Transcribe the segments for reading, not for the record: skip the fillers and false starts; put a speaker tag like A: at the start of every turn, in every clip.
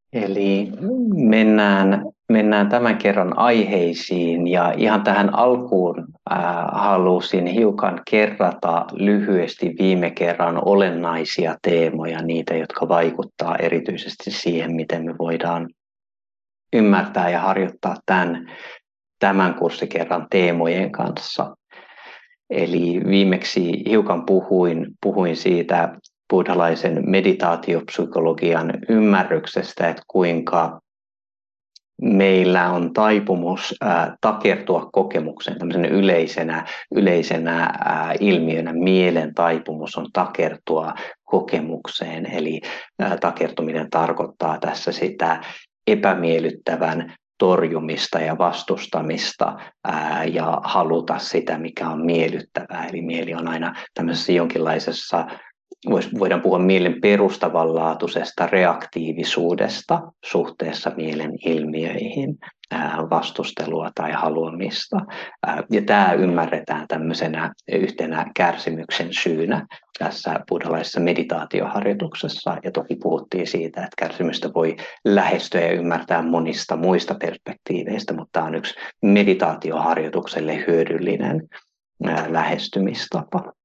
A: Eli mennään tämän kerran aiheisiin ja ihan tähän alkuun halusin hiukan kerrata lyhyesti viime kerran olennaisia teemoja, niitä jotka vaikuttaa erityisesti siihen, miten me voidaan ymmärtää ja harjoittaa tämän kurssikerran teemojen kanssa. Eli viimeksi hiukan puhuin siitä buddhalaisen meditaatiopsykologian ymmärryksestä, että kuinka meillä on taipumus takertua kokemukseen tämmöisenä yleisenä ilmiönä. Mielen taipumus on takertua kokemukseen, eli takertuminen tarkoittaa tässä sitä epämiellyttävän torjumista ja vastustamista ja haluta sitä, mikä on miellyttävää. Eli mieli on aina tämmöisessä jonkinlaisessa, voidaan puhua mielen perustavanlaatuisesta reaktiivisuudesta suhteessa mielen ilmiöihin, vastustelua tai haluamista. Ja tämä ymmärretään tämmöisenä yhtenä kärsimyksen syynä tässä buddhalaisessa meditaatioharjoituksessa. Ja toki puhuttiin siitä, että kärsimystä voi lähestyä ja ymmärtää monista muista perspektiiveistä, mutta tämä on yksi meditaatioharjoitukselle hyödyllinen lähestymistapa.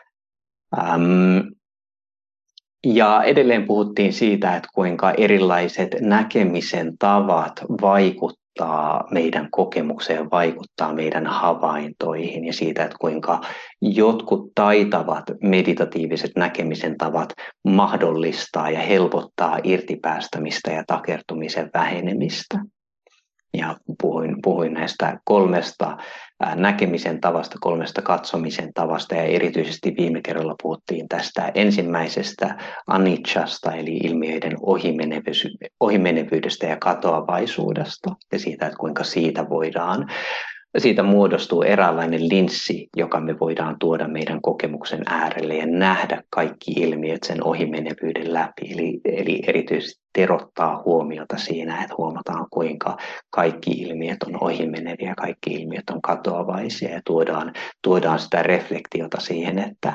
A: Ja edelleen puhuttiin siitä, että kuinka erilaiset näkemisen tavat vaikuttaa meidän kokemukseen, vaikuttaa meidän havaintoihin ja siitä, että kuinka jotkut taitavat meditatiiviset näkemisen tavat mahdollistaa ja helpottaa irtipäästämistä ja takertumisen vähenemistä. Ja puhuin näistä kolmesta näkemisen tavasta, kolmesta katsomisen tavasta ja erityisesti viime kerralla puhuttiin tästä ensimmäisestä anicchasta eli ilmiöiden ohimenevyydestä ja katoavaisuudesta ja siitä, että kuinka siitä muodostuu eräänlainen linssi, joka me voidaan tuoda meidän kokemuksen äärelle ja nähdä kaikki ilmiöt sen ohimenevyyden läpi. Eli erityisesti terottaa huomiota siinä, että huomataan kuinka kaikki ilmiöt on ohimeneviä, kaikki ilmiöt on katoavaisia ja tuodaan sitä reflektiota siihen, että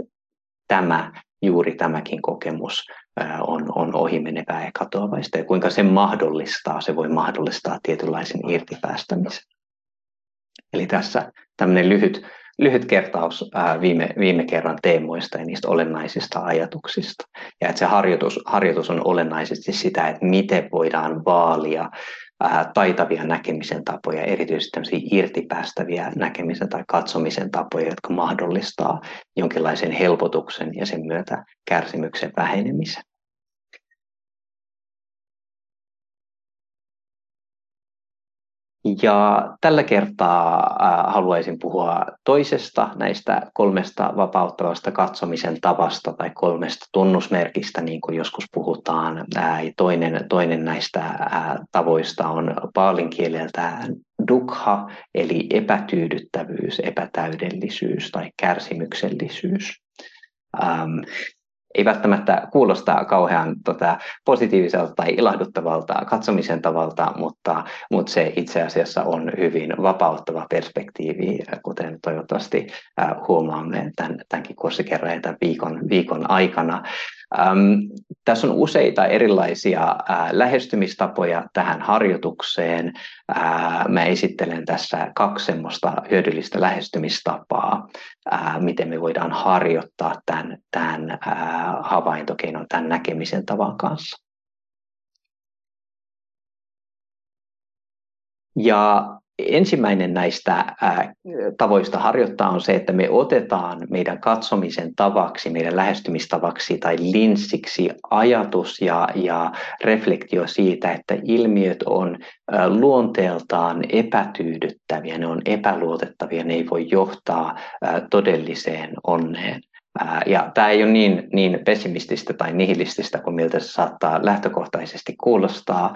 A: juuri tämäkin kokemus on ohimenevää ja katoavaista ja kuinka se voi mahdollistaa tietynlaisen irtipäästämisen. Eli tässä tämmöinen lyhyt kertaus viime kerran teemoista ja niistä olennaisista ajatuksista. Ja että se harjoitus on olennaisesti sitä, että miten voidaan vaalia taitavia näkemisen tapoja, erityisesti tämmöisiä irtipäästäviä näkemisen tai katsomisen tapoja, jotka mahdollistaa jonkinlaisen helpotuksen ja sen myötä kärsimyksen vähenemisen. Ja tällä kertaa haluaisin puhua toisesta näistä kolmesta vapauttavasta katsomisen tavasta tai kolmesta tunnusmerkistä, niin kuin joskus puhutaan. Toinen näistä tavoista on paalin kieleltään dukkha, eli epätyydyttävyys, epätäydellisyys tai kärsimyksellisyys. Ei välttämättä kuulosta kauhean positiiviselta tai ilahduttavalta katsomisen tavalta, mutta se itse asiassa on hyvin vapauttava perspektiivi, kuten toivottavasti huomaamme tämänkin kurssikerran ja tämän viikon aikana. Tässä on useita erilaisia lähestymistapoja tähän harjoitukseen. Mä esittelen tässä 2 semmoista hyödyllistä lähestymistapaa, miten me voidaan harjoittaa tämän havaintokeinon, tämän näkemisen tavan kanssa. Ja ensimmäinen näistä tavoista harjoittaa on se, että me otetaan meidän katsomisen tavaksi, meidän lähestymistavaksi tai linssiksi ajatus ja reflektio siitä, että ilmiöt on luonteeltaan epätyydyttäviä, ne on epäluotettavia, ne ei voi johtaa todelliseen onneen. Ja tämä ei ole niin pessimististä tai nihilististä kuin miltä se saattaa lähtökohtaisesti kuulostaa.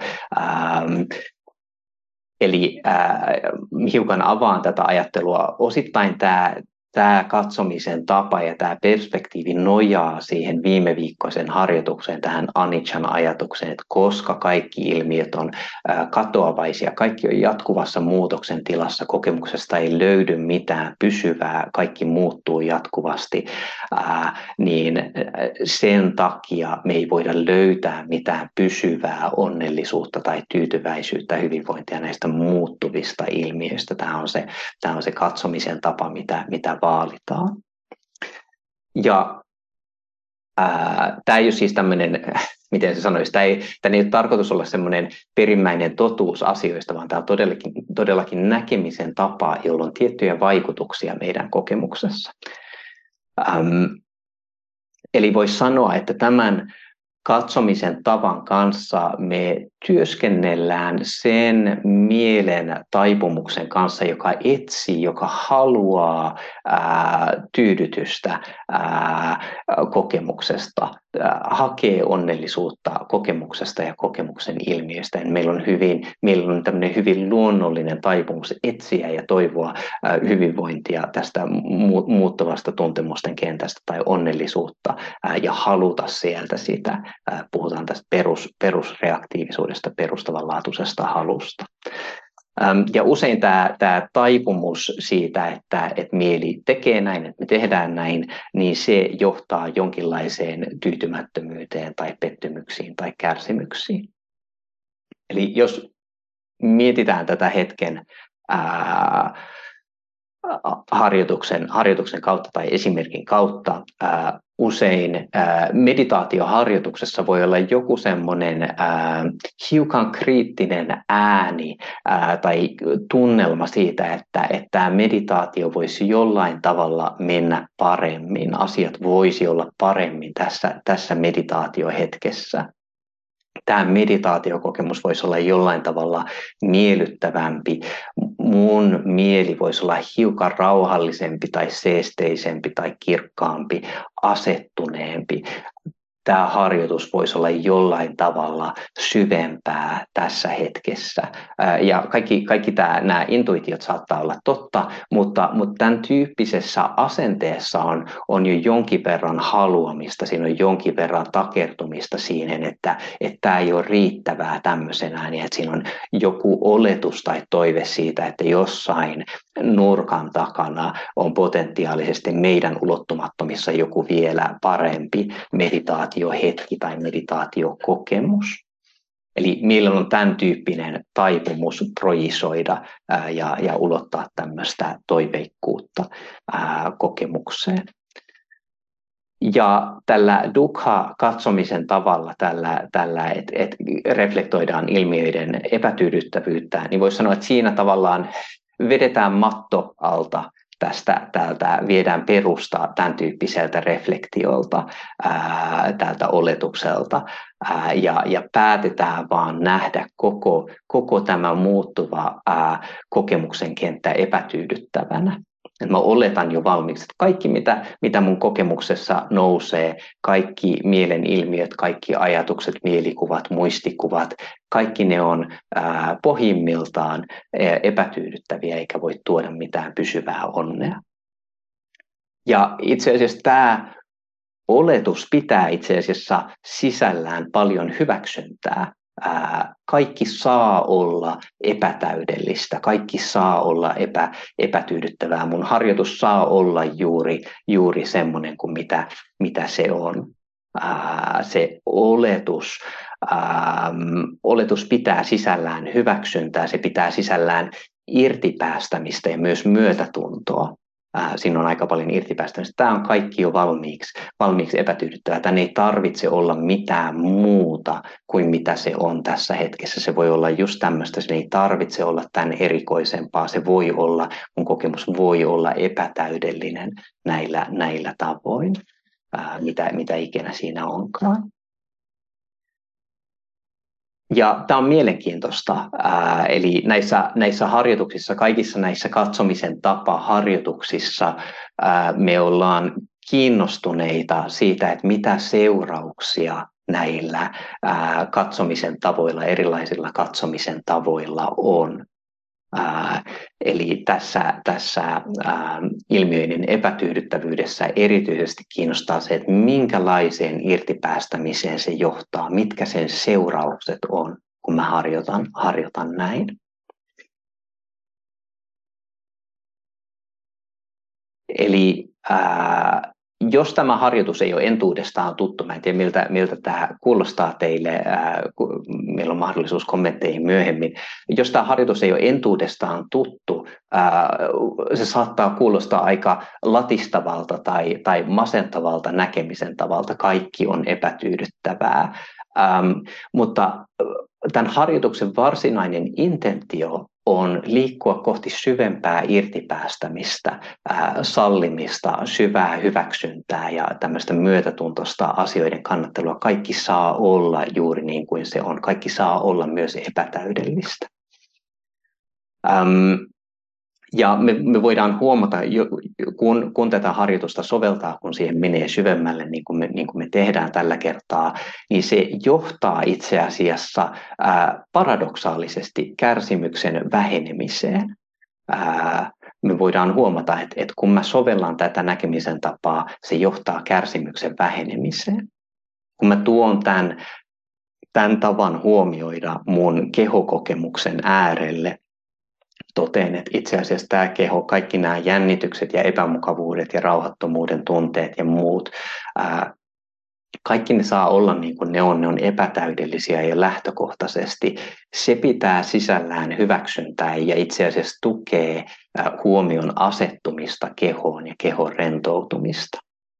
A: Eli hiukan avaan tätä ajattelua. Osittain tämä katsomisen tapa ja tämä perspektiivi nojaa siihen viime viikkoisen harjoitukseen, tähän aniccan ajatukseen, että koska kaikki ilmiöt on katoavaisia, kaikki on jatkuvassa muutoksen tilassa, kokemuksesta ei löydy mitään pysyvää, kaikki muuttuu jatkuvasti, niin sen takia me ei voida löytää mitään pysyvää onnellisuutta tai tyytyväisyyttä, hyvinvointia näistä muuttuvista ilmiöistä. Tämä on se katsomisen tapa, mitä vaalitaan. Ja tämä ei ole siis tämmöinen, miten se sanoisi, tämä ei ole tarkoitus olla semmoinen perimmäinen totuus asioista, vaan tämä on todellakin näkemisen tapa, jolla on tiettyjä vaikutuksia meidän kokemuksessa. Eli voisi sanoa, että tämän katsomisen tavan kanssa me työskennellään sen mielen taipumuksen kanssa, joka etsii, joka haluaa tyydytystä kokemuksesta, hakee onnellisuutta kokemuksesta ja kokemuksen ilmiöstä. Meillä on tämmöinen hyvin luonnollinen taipumus etsiä ja toivoa hyvinvointia tästä muuttuvasta tuntemusten kentästä tai onnellisuutta ja haluta sieltä sitä. Puhutaan tästä perusreaktiivisuudesta, perustavanlaatuisesta halusta. Ja usein tämä taipumus siitä, että mieli tekee näin, että me tehdään näin, niin se johtaa jonkinlaiseen tyytymättömyyteen tai pettymyksiin tai kärsimyksiin. Eli jos mietitään tätä hetken harjoituksen kautta tai esimerkin kautta, usein meditaatioharjoituksessa voi olla joku semmoinen hiukan kriittinen ääni tai tunnelma siitä, että tämä meditaatio voisi jollain tavalla mennä paremmin, asiat voisi olla paremmin tässä meditaatiohetkessä. Tämä meditaatiokokemus voisi olla jollain tavalla miellyttävämpi. Mun mieli voisi olla hiukan rauhallisempi tai seesteisempi tai kirkkaampi, asettuneempi. Tämä harjoitus voisi olla jollain tavalla syvempää tässä hetkessä. Ja kaikki nämä intuitiot saattaa olla totta, mutta tämän tyyppisessä asenteessa on jo jonkin verran haluamista, siinä on jonkin verran takertumista siihen, että tämä ei ole riittävää tämmöisenään, niin että siinä on joku oletus tai toive siitä, että jossain nurkan takana on potentiaalisesti meidän ulottumattomissa joku vielä parempi meditaatiohetki tai meditaatiokokemus. Eli meillä on tämän tyyppinen taipumus projisoida ja ulottaa tämmöistä toiveikkuutta kokemukseen. Ja tällä dukkha-katsomisen tavalla, että reflektoidaan ilmiöiden epätyydyttävyyttä, niin voisi sanoa, että siinä tavallaan vedetään matto alta täältä viedään perusta tämän tyyppiseltä reflektiolta, tältä oletukselta ja päätetään vaan nähdä koko tämä muuttuva kokemuksen kenttä epätyydyttävänä. Et mä oletan jo valmiiksi, että kaikki mitä mun kokemuksessa nousee, kaikki mielen ilmiöt, kaikki ajatukset, mielikuvat, muistikuvat, kaikki ne on pohjimmiltaan epätyydyttäviä eikä voi tuoda mitään pysyvää onnea. Ja itse asiassa tämä oletus pitää itse asiassa sisällään paljon hyväksyntää. Kaikki saa olla epätäydellistä, kaikki saa olla epätyydyttävää. Mun harjoitus saa olla juuri semmoinen kuin mitä se on. Se oletus pitää sisällään hyväksyntää, se pitää sisällään irtipäästämistä ja myös myötätuntoa. Siinä on aika paljon irtipäästämistä. Tämä on kaikki jo valmiiksi epätyydyttävää. Tämän ei tarvitse olla mitään muuta kuin mitä se on tässä hetkessä. Se voi olla just tämmöistä, se ei tarvitse olla tämän erikoisempaa. Se voi olla, mun kokemus voi olla epätäydellinen näillä tavoin, mitä ikinä siinä onkaan. Ja tämä on mielenkiintoista, eli näissä harjoituksissa, kaikissa näissä katsomisen tapa-harjoituksissa me ollaan kiinnostuneita siitä, että mitä seurauksia näillä katsomisen tavoilla, erilaisilla katsomisen tavoilla on. Eli tässä ilmiöiden epätyydyttävyydessä erityisesti kiinnostaa se, että minkälaiseen irtipäästämiseen se johtaa, mitkä sen seuraukset on, kun mä harjoitan näin. Eli jos tämä harjoitus ei ole entuudestaan tuttu, mä en tiedä miltä tämä kuulostaa teille, meillä on mahdollisuus kommentteihin myöhemmin. Jos tämä harjoitus ei ole entuudestaan tuttu, se saattaa kuulostaa aika latistavalta tai masentavalta näkemisen tavalta. Kaikki on epätyydyttävää, mutta tämän harjoituksen varsinainen intentio on liikkua kohti syvempää irtipäästämistä, sallimista, syvää hyväksyntää ja tämmöistä myötätuntoista asioiden kannattelua. Kaikki saa olla juuri niin kuin se on. Kaikki saa olla myös epätäydellistä. Ja me voidaan huomata, kun tätä harjoitusta soveltaa, kun siihen menee syvemmälle, niin kuin me tehdään tällä kertaa, niin se johtaa itse asiassa paradoksaalisesti kärsimyksen vähenemiseen. Me voidaan huomata, että kun mä sovellan tätä näkemisen tapaa, se johtaa kärsimyksen vähenemiseen. Kun mä tuon tämän tavan huomioida mun kehokokemuksen äärelle, toteen, että itse asiassa tämä keho, kaikki nämä jännitykset ja epämukavuudet ja rauhattomuuden tunteet ja muut, kaikki ne saa olla niin kuin ne on epätäydellisiä ja lähtökohtaisesti. Se pitää sisällään hyväksyntää ja itse asiassa tukee huomion asettumista kehoon ja kehon rentoutumista.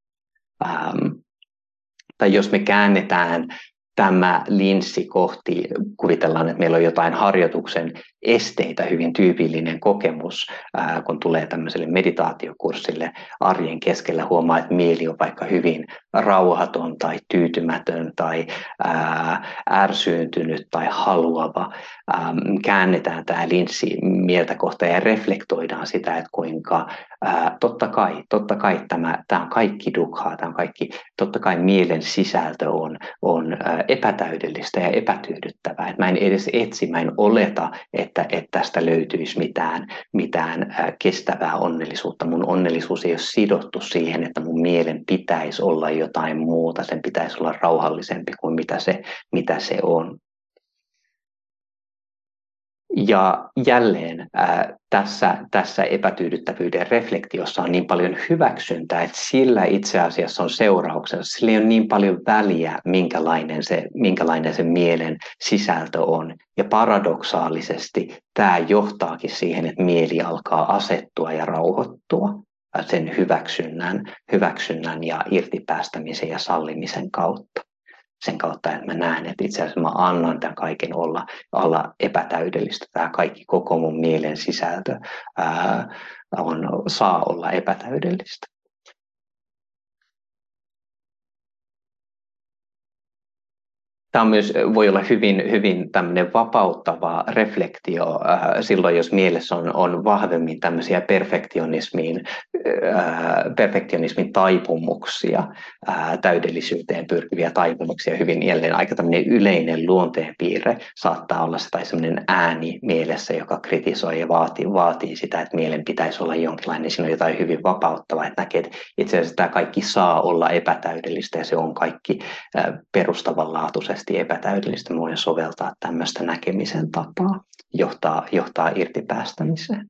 A: Tai jos me käännetään tämä linssi kohti, kuvitellaan, että meillä on jotain harjoituksen esteitä, hyvin tyypillinen kokemus, kun tulee tämmöiselle meditaatiokurssille arjen keskellä, huomaa, että mieli on vaikka hyvin rauhaton tai tyytymätön tai ärsyyntynyt tai haluava. Käännetään tämä linssi mieltä kohtaan ja reflektoidaan sitä, että kuinka totta kai tämä on kaikki dukhaa, tämä on kaikki, totta kai mielen sisältö on epätäydellistä ja epätyydyttävää. Että mä en edes etsi, mä en oleta, että tästä löytyisi mitään kestävää onnellisuutta. Mun onnellisuus ei ole sidottu siihen, että mun mielen pitäisi olla jotain muuta, sen pitäisi olla rauhallisempi kuin mitä se on. Ja jälleen tässä epätyydyttävyyden reflektiossa on niin paljon hyväksyntää, että sillä itse asiassa on seurauksensa. Sillä ei ole niin paljon väliä, minkälainen se mielen sisältö on. Ja paradoksaalisesti tämä johtaakin siihen, että mieli alkaa asettua ja rauhoittua sen hyväksynnän ja irtipäästämisen ja sallimisen kautta. Sen kautta, että mä näen, että itse asiassa mä annan tämän kaiken olla epätäydellistä. Tämä kaikki koko mun mielen sisältö saa olla epätäydellistä. Tämä voi olla hyvin tämmöinen vapauttava reflektio silloin, jos mielessä on vahvemmin tämmöisiä perfektionismin taipumuksia, täydellisyyteen pyrkiviä taipumuksia. Hyvin jälleen aika tämmöinen yleinen luonteenpiirre saattaa olla se tai semmoinen ääni mielessä, joka kritisoi ja vaatii sitä, että mielen pitäisi olla jonkinlainen. Siinä on jotain hyvin vapauttavaa, että näkee, että itse asiassa tämä kaikki saa olla epätäydellistä ja se on kaikki perustavanlaatuisesti epätäydellistä. Voin soveltaa tämmöistä näkemisen tapaa, johtaa irtipäästämiseen.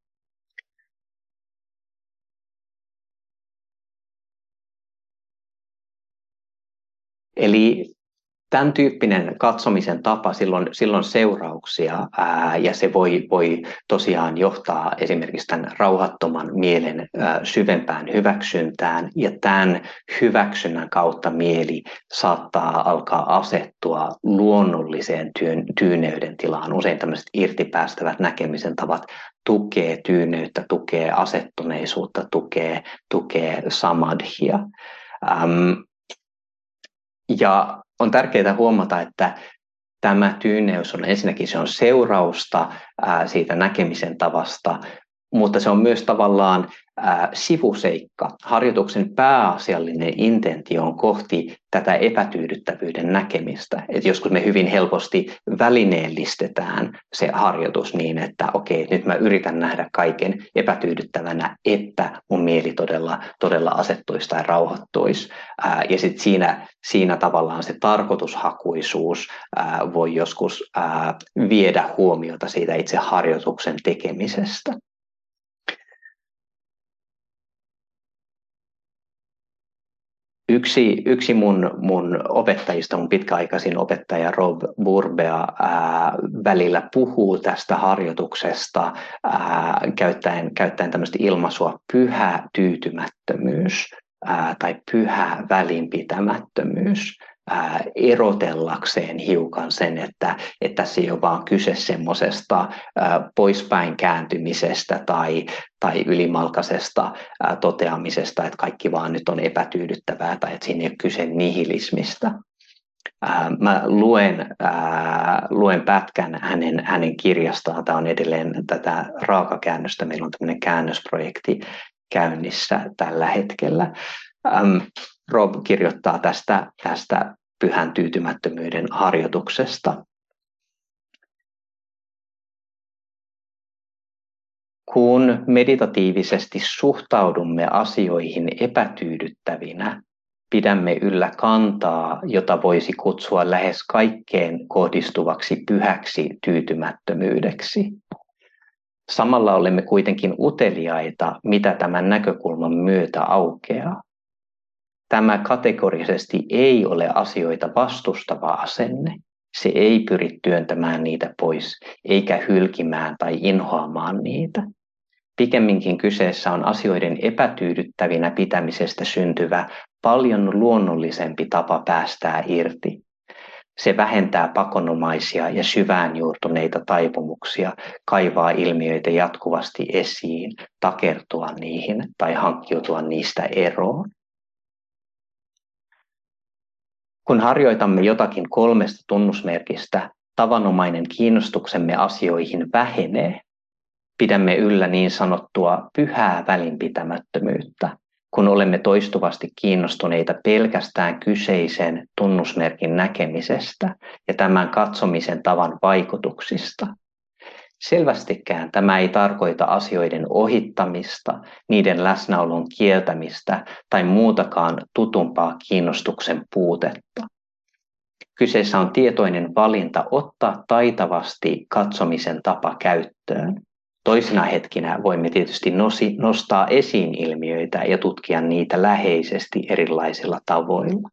A: Eli tämän tyyppinen katsomisen tapa, silloin seurauksia ja se voi tosiaan johtaa esimerkiksi tämän rauhattoman mielen syvempään hyväksyntään ja tämän hyväksynnän kautta mieli saattaa alkaa asettua luonnolliseen tyyneyden tilaan. Usein tämmöiset irtipäästävät näkemisen tavat tukee tyyneyttä, tukee asettuneisuutta, tukee samadhia. Ja on tärkeää huomata, että tämä tyyneys on ensinnäkin se on seurausta siitä näkemisen tavasta, mutta se on myös tavallaan sivuseikka. Harjoituksen pääasiallinen intentio on kohti tätä epätyydyttävyyden näkemistä. Et joskus me hyvin helposti välineellistetään se harjoitus niin, että okei, nyt mä yritän nähdä kaiken epätyydyttävänä, että mun mieli todella asettuisi tai rauhoittuisi. Ja sitten siinä tavallaan se tarkoitushakuisuus voi joskus viedä huomiota siitä itse harjoituksen tekemisestä. Yksi mun opettajista, mun pitkäaikaisin opettaja Rob Burbea, välillä puhuu tästä harjoituksesta käyttäen tämmöistä ilmaisua pyhä tyytymättömyys tai pyhä välinpitämättömyys erotellakseen hiukan sen, että tässä ei ole vaan kyse semmoisesta poispäin kääntymisestä tai ylimalkaisesta toteamisesta, että kaikki vaan nyt on epätyydyttävää tai että siinä ei ole kyse nihilismistä. Mä luen pätkän hänen kirjastaan. Tämä on edelleen tätä raakakäännöstä. Meillä on tämmöinen käännösprojekti käynnissä tällä hetkellä. Rob kirjoittaa tästä pyhän tyytymättömyyden harjoituksesta. Kun meditatiivisesti suhtaudumme asioihin epätyydyttävinä, pidämme yllä kantaa, jota voisi kutsua lähes kaikkeen kohdistuvaksi pyhäksi tyytymättömyydeksi. Samalla olemme kuitenkin uteliaita, mitä tämän näkökulman myötä aukeaa. Tämä kategorisesti ei ole asioita vastustava asenne. Se ei pyri työntämään niitä pois, eikä hylkimään tai inhoamaan niitä. Pikemminkin kyseessä on asioiden epätyydyttävinä pitämisestä syntyvä paljon luonnollisempi tapa päästää irti. Se vähentää pakonomaisia ja syvään juurtuneita taipumuksia, kaivaa ilmiöitä jatkuvasti esiin, takertua niihin tai hankkiutua niistä eroon. Kun harjoitamme jotakin 3 tunnusmerkistä, tavanomainen kiinnostuksemme asioihin vähenee. Pidämme yllä niin sanottua pyhää välinpitämättömyyttä, kun olemme toistuvasti kiinnostuneita pelkästään kyseisen tunnusmerkin näkemisestä ja tämän katsomisen tavan vaikutuksista. Selvästikään tämä ei tarkoita asioiden ohittamista, niiden läsnäolon kieltämistä tai muutakaan tutumpaa kiinnostuksen puutetta. Kyseessä on tietoinen valinta ottaa taitavasti katsomisen tapa käyttöön. Toisina hetkinä voimme tietysti nostaa esiin ilmiöitä ja tutkia niitä läheisesti erilaisilla tavoilla.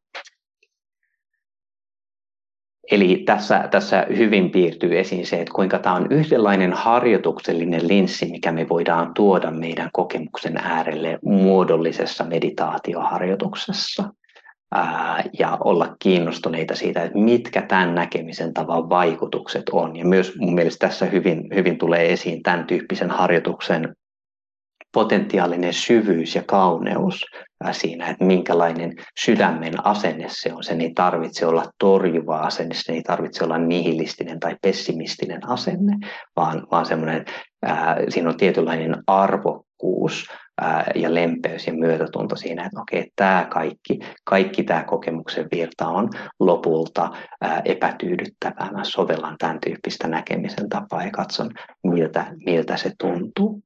A: Eli tässä hyvin piirtyy esiin se, että kuinka tämä on yhdenlainen harjoituksellinen linssi, mikä me voidaan tuoda meidän kokemuksen äärelle muodollisessa meditaatioharjoituksessa ja olla kiinnostuneita siitä, että mitkä tämän näkemisen tavan vaikutukset on. Ja myös mun mielestä tässä hyvin tulee esiin tämän tyyppisen harjoituksen potentiaalinen syvyys ja kauneus siinä, että minkälainen sydämen asenne se on. Sen ei tarvitse olla torjuva asenne, sen ei tarvitse olla nihilistinen tai pessimistinen asenne, vaan semmoinen, siinä on tietynlainen arvokkuus ja lempeys ja myötätunto siinä, että okei, tämä kaikki tämä kokemuksen virta on lopulta epätyydyttävää. Mä sovellan tämän tyyppistä näkemisen tapaa ja katson, miltä se tuntuu.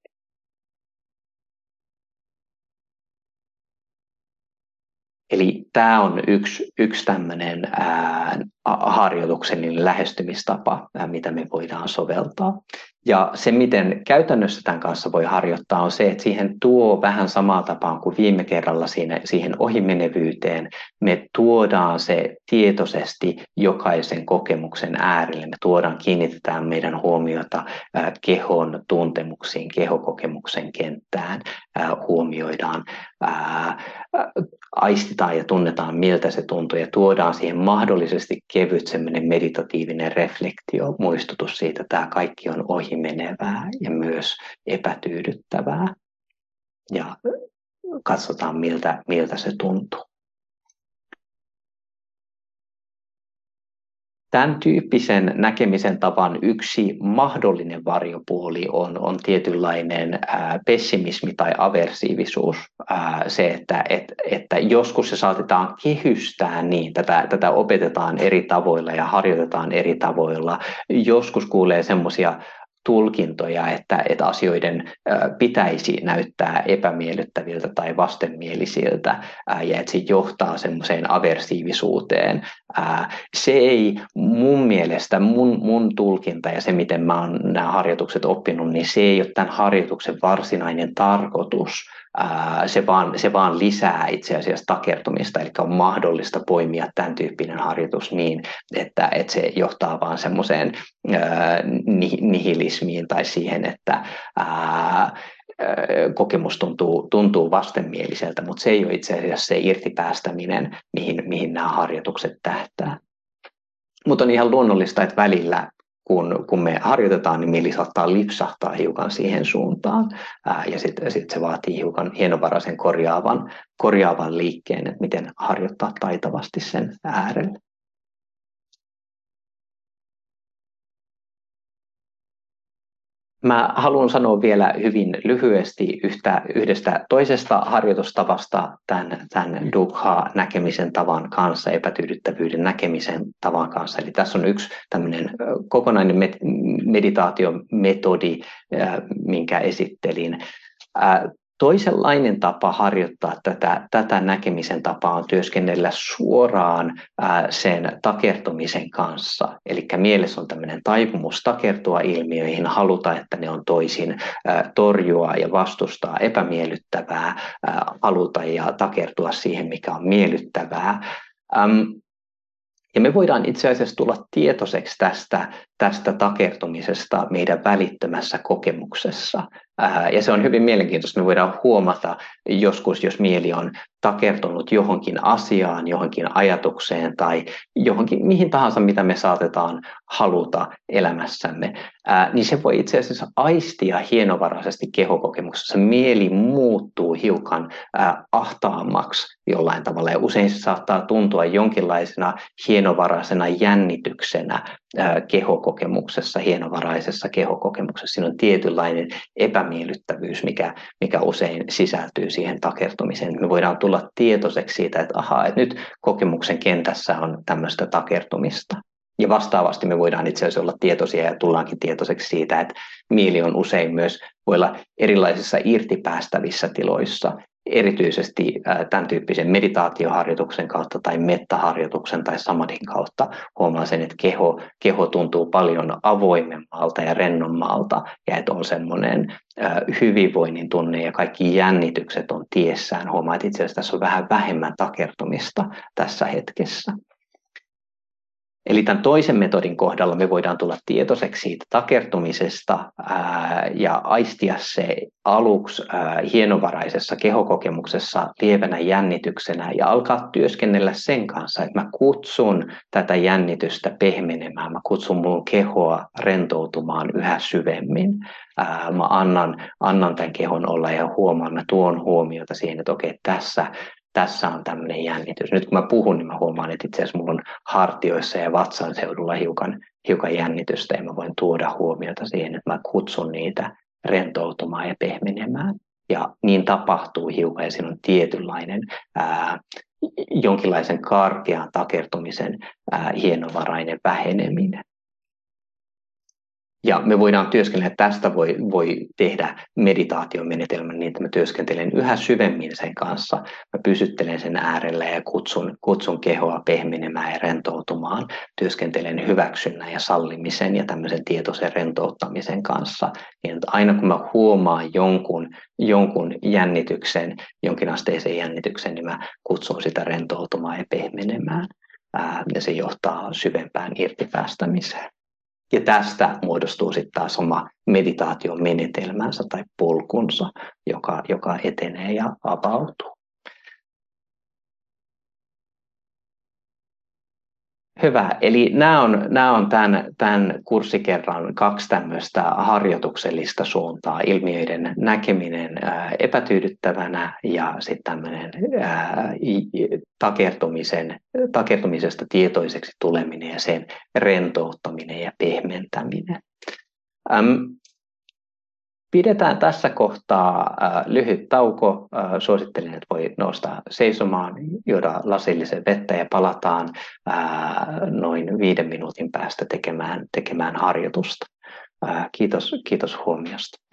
A: Eli tämä on yksi tämmöinen harjoituksellinen lähestymistapa, mitä me voidaan soveltaa. Ja se, miten käytännössä tämän kanssa voi harjoittaa, on se, että siihen tuo vähän samaa tapaan kuin viime kerralla siihen ohimenevyyteen. Me tuodaan se tietoisesti jokaisen kokemuksen äärelle. Me kiinnitetään meidän huomiota kehon tuntemuksiin, kehokokemuksen kenttään, huomioidaan, aistitaan ja tunnetaan, miltä se tuntuu, ja tuodaan siihen mahdollisesti kevyt semmoinen meditatiivinen reflektio, muistutus siitä, että tämä kaikki on ohimenevää ja myös epätyydyttävää. Ja katsotaan, miltä se tuntuu. Tämän tyyppisen näkemisen tavan yksi mahdollinen varjopuoli on tietynlainen pessimismi tai aversiivisuus. Se, että joskus se saatetaan kehystää niin, tätä opetetaan eri tavoilla ja harjoitetaan eri tavoilla. Joskus kuulee semmoisia tulkintoja, että asioiden pitäisi näyttää epämiellyttäviltä tai vastenmielisiltä ja että se johtaa semmoiseen aversiivisuuteen. Se ei mun mielestä, mun tulkinta ja se, miten mä oon nämä harjoitukset oppinut, niin se ei ole tämän harjoituksen varsinainen tarkoitus. Se vaan lisää itse asiassa takertumista, eli on mahdollista poimia tämän tyyppinen harjoitus niin, että se johtaa vaan semmoiseen nihilismiin tai siihen, että kokemus tuntuu vastenmieliseltä, mutta se ei ole itse asiassa se irtipäästäminen, mihin nämä harjoitukset tähtää. Mutta on ihan luonnollista, että välillä kun me harjoitetaan, niin mieli saattaa lipsahtaa hiukan siihen suuntaan. Ja sitten se vaatii hiukan hienovaraisen korjaavan liikkeen, että miten harjoittaa taitavasti sen äärellä. Mä haluan sanoa vielä hyvin lyhyesti yhdestä toisesta harjoitustavasta tämän dukkha-näkemisen tavan kanssa, epätyydyttävyyden näkemisen tavan kanssa. Eli tässä on yksi tämmöinen kokonainen meditaatiometodi, minkä esittelin. Toisenlainen tapa harjoittaa tätä näkemisen tapaa on työskennellä suoraan sen takertumisen kanssa. Eli mielessä on tämmöinen taipumus takertua ilmiöihin, haluta, että ne on toisin, torjua ja vastustaa epämiellyttävää, haluta ja takertua siihen, mikä on miellyttävää. Ja me voidaan itse asiassa tulla tietoiseksi tästä takertumisesta meidän välittömässä kokemuksessa. Ja se on hyvin mielenkiintoista. Me voidaan huomata joskus, jos mieli on takertunut johonkin asiaan, johonkin ajatukseen tai johonkin mihin tahansa, mitä me saatetaan haluta elämässämme, niin se voi itse asiassa aistia hienovaraisesti kehokokemuksessa. Mieli muuttuu hiukan ahtaammaksi jollain tavalla ja usein se saattaa tuntua jonkinlaisena hienovaraisena jännityksenä kehokokemuksessa, hienovaraisessa kehokokemuksessa. Siinä on tietynlainen epämiellyttävyys, mikä usein sisältyy siihen takertumiseen. Me voidaan tulla tietoiseksi siitä, että että nyt kokemuksen kentässä on tämmöistä takertumista. Ja vastaavasti me voidaan itse asiassa olla tietoisia ja tullaankin tietoiseksi siitä, että mieli on usein myös voi olla erilaisissa irtipäästävissä tiloissa, erityisesti tämän tyyppisen meditaatioharjoituksen kautta tai mettaharjoituksen tai samadhin kautta huomaa sen, että keho tuntuu paljon avoimemmalta ja rennommalta ja että on semmoinen hyvinvoinnin tunne ja kaikki jännitykset on tiessään. Huomaa, että itse asiassa tässä on vähän vähemmän takertumista tässä hetkessä. Eli tämän toisen metodin kohdalla me voidaan tulla tietoiseksi siitä takertumisesta ja aistia se aluksi hienovaraisessa kehokokemuksessa lievänä jännityksenä ja alkaa työskennellä sen kanssa, että mä kutsun tätä jännitystä pehmenemään, mä kutsun mun kehoa rentoutumaan yhä syvemmin. Mä annan tämän kehon olla ja huomaan, mä tuon huomiota siihen, että okei, tässä on tämmöinen jännitys. Nyt kun mä puhun, niin mä huomaan, että itse asiassa mulla on hartioissa ja vatsan seudulla hiukan jännitystä ja mä voin tuoda huomiota siihen, että mä kutsun niitä rentoutumaan ja pehmenemään. Ja niin tapahtuu hiukan ja siinä on tietynlainen jonkinlaisen karkean takertumisen hienovarainen väheneminen. Ja me voidaan työskennellä, että tästä voi tehdä meditaatiomenetelmän niin, että mä työskentelen yhä syvemmin sen kanssa. Mä pysyttelen sen äärellä ja kutsun kehoa pehmenemään ja rentoutumaan. Työskentelen hyväksynnän ja sallimisen ja tämmöisen tietoisen rentouttamisen kanssa. Niin, että aina kun mä huomaan jonkun jännityksen, jonkinasteisen jännityksen, niin mä kutsun sitä rentoutumaan ja pehmenemään. Ja se johtaa syvempään irtipäästämiseen. Ja tästä muodostuu sitten taas oma meditaation menetelmänsä tai polkunsa, joka etenee ja avautuu. Hyvä. Eli nämä on tämän kurssikerran 2 tämmöistä harjoituksellista suuntaa. Ilmiöiden näkeminen epätyydyttävänä ja sitten tämmöinen takertumisen takertumisesta tietoiseksi tuleminen ja sen rentouttaminen ja pehmentäminen. Pidetään tässä kohtaa lyhyt tauko. Suosittelen, että voi nousta seisomaan, juoda lasillisen vettä ja palataan noin 5 minuutin päästä tekemään harjoitusta. Kiitos huomiosta.